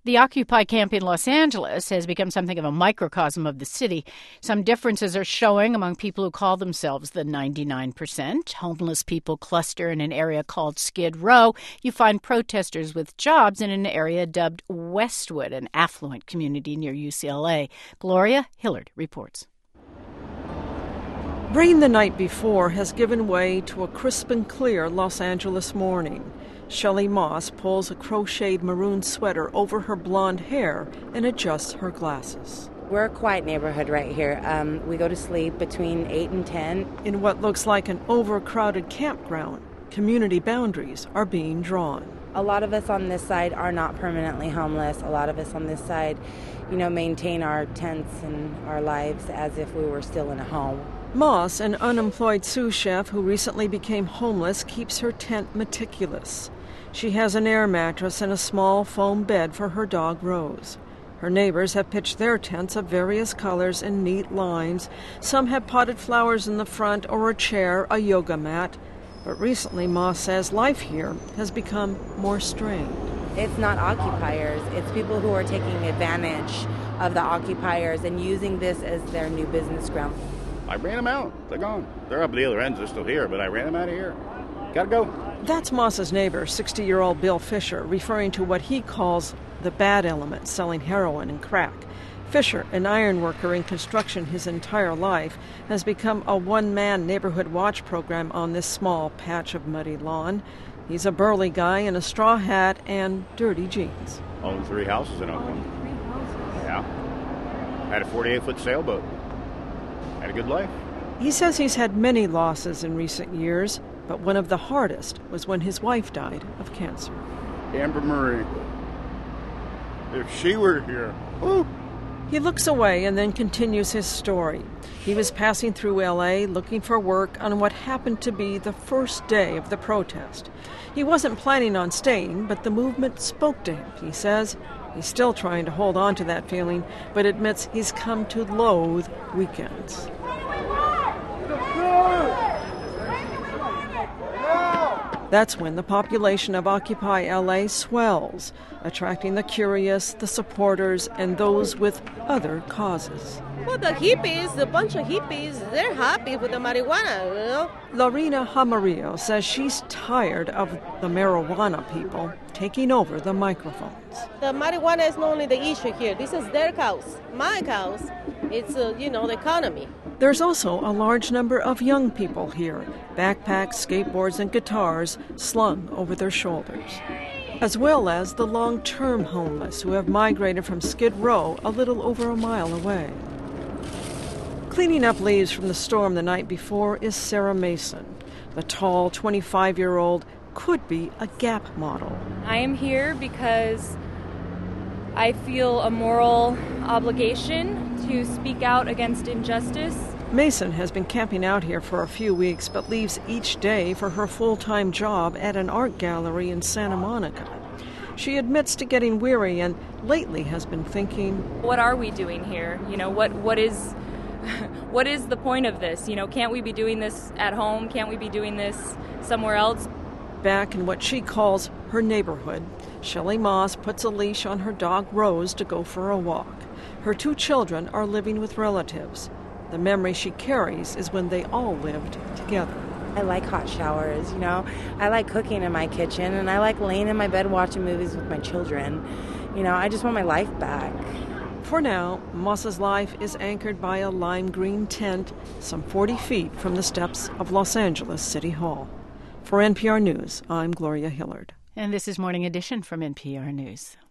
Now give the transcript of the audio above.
The Occupy camp in Los Angeles has become something of a microcosm of the city. Some differences are showing among people who call themselves the 99%. Homeless people cluster in an area called Skid Row. You find protesters with jobs in an area dubbed Westwood, an affluent community near UCLA. Gloria Hillard reports. Rain the night before has given way to a crisp and clear Los Angeles morning. Shelley Moss pulls a crocheted maroon sweater over her blonde hair and adjusts her glasses. We're a quiet neighborhood right here. We go to sleep between 8 and 10. In what looks like an overcrowded campground, community boundaries are being drawn. A lot of us on this side are not permanently homeless. A lot of us on this side, maintain our tents and our lives as if we were still in a home. Moss, an unemployed sous chef who recently became homeless, keeps her tent meticulous. She has an air mattress and a small foam bed for her dog Rose. Her neighbors have pitched their tents of various colors in neat lines. Some have potted flowers in the front or a chair, a yoga mat. But recently, Moss says life here has become more strained. It's not occupiers. It's people who are taking advantage of the occupiers and using this as their new business ground. I ran them out. They're gone. They're up at the other end. They're still here, but I ran them out of here. Gotta go. That's Moss's neighbor, 60-year-old Bill Fisher, referring to what he calls the bad element selling heroin and crack. Fisher, an iron worker in construction his entire life, has become a one-man neighborhood watch program on this small patch of muddy lawn. He's a burly guy in a straw hat and dirty jeans. Owned 3 houses in Oakland. 3 houses? Yeah. Had a 48-foot sailboat. Had a good life. He says he's had many losses in recent years, but one of the hardest was when his wife died of cancer. Amber Marie. If she were here. Woo! He looks away and then continues his story. He was passing through L.A. looking for work on what happened to be the first day of the protest. He wasn't planning on staying, but the movement spoke to him, he says. He's still trying to hold on to that feeling, but admits he's come to loathe weekends. That's when the population of Occupy LA swells, attracting the curious, the supporters, and those with other causes. Well, the hippies, a bunch of hippies, they're happy with the marijuana, Lorena Jamarillo says she's tired of the marijuana people taking over the microphones. The marijuana is not only the issue here. This is their cause. My cause, it's, the economy. There's also a large number of young people here, backpacks, skateboards, and guitars slung over their shoulders, as well as the long-term homeless who have migrated from Skid Row a little over a mile away. Cleaning up leaves from the storm the night before is Sarah Mason. The tall 25-year-old could be a Gap model. I am here because I feel a moral obligation to speak out against injustice. Mason has been camping out here for a few weeks, but leaves each day for her full-time job at an art gallery in Santa Monica. She admits to getting weary and lately has been thinking, what are we doing here? What is the point of this? Can't we be doing this at home? Can't we be doing this somewhere else? Back in what she calls her neighborhood, Shelley Moss puts a leash on her dog Rose to go for a walk. Her 2 children are living with relatives. The memory she carries is when they all lived together. I like hot showers, I like cooking in my kitchen, and I like laying in my bed watching movies with my children. I just want my life back. For now, Moss's life is anchored by a lime green tent some 40 feet from the steps of Los Angeles City Hall. For NPR News, I'm Gloria Hillard. And this is Morning Edition from NPR News.